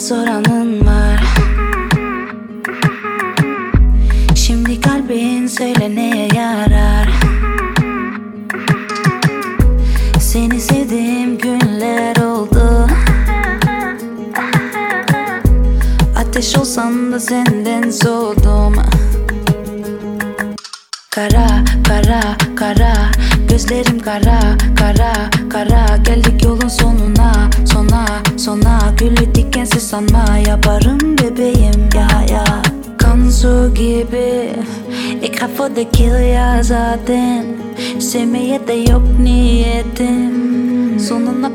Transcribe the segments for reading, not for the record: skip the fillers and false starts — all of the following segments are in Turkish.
soranın var. Şimdi kalbin söyle neye yarar? Seni sevdiğim günler oldu. Ateş olsam da senden soğudum. Kara, kara, kara, gözlerim kara, kara, kara. Geldik yolun sonuna, sona. Gülü dikensiz sanma, yaparım bebeğim ya. Kan su gibi, ik ga voor de kill ya zaten. Sevmeye de yok niyetim. Sonuna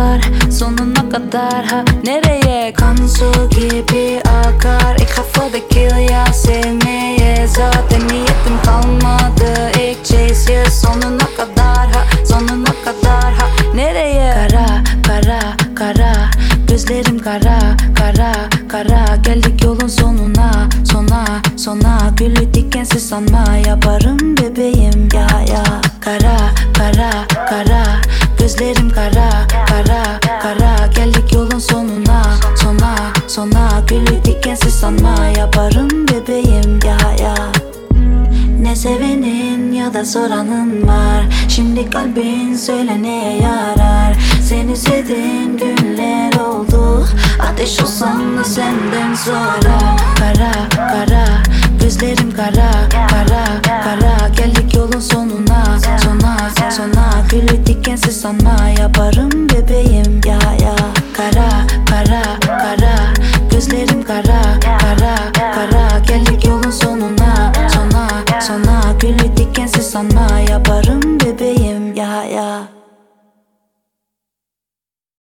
kadar ha nereye? Kan su gibi akar, ik ga for the kill ya. Sevmeye zaten niyetim kalmadı. İlk chase ya, sonuna kadar ha nereye? Kara, kara, kara, gözlerim kara, kara, kara. Geldik yolun sonuna, sona. Gülü dikensiz sanma, yaparım bebeğim ya. Kara, kara, kara, gözlerim kara, kara, kara. Geldik yolun sonuna, sona. Gülü dikensiz sanma, yaparım bebeğim ya. Ne sevenin ya da soranın var. Şimdi kalbin söyle neye yarar? Seni sevdiğim günler oldu. Ateş olsam da senden sonra. Kara, kara, gözlerim kara, kara, kara. Geldik yolun sonuna, sona. Gülü dikensiz sanma, yaparım bebeğim ya. Kara, kara, kara, gözlerim kara, kara, kara. Geldik yolun sonuna, sona. Gülü dikensiz sanma, yaparım bebeğim ya.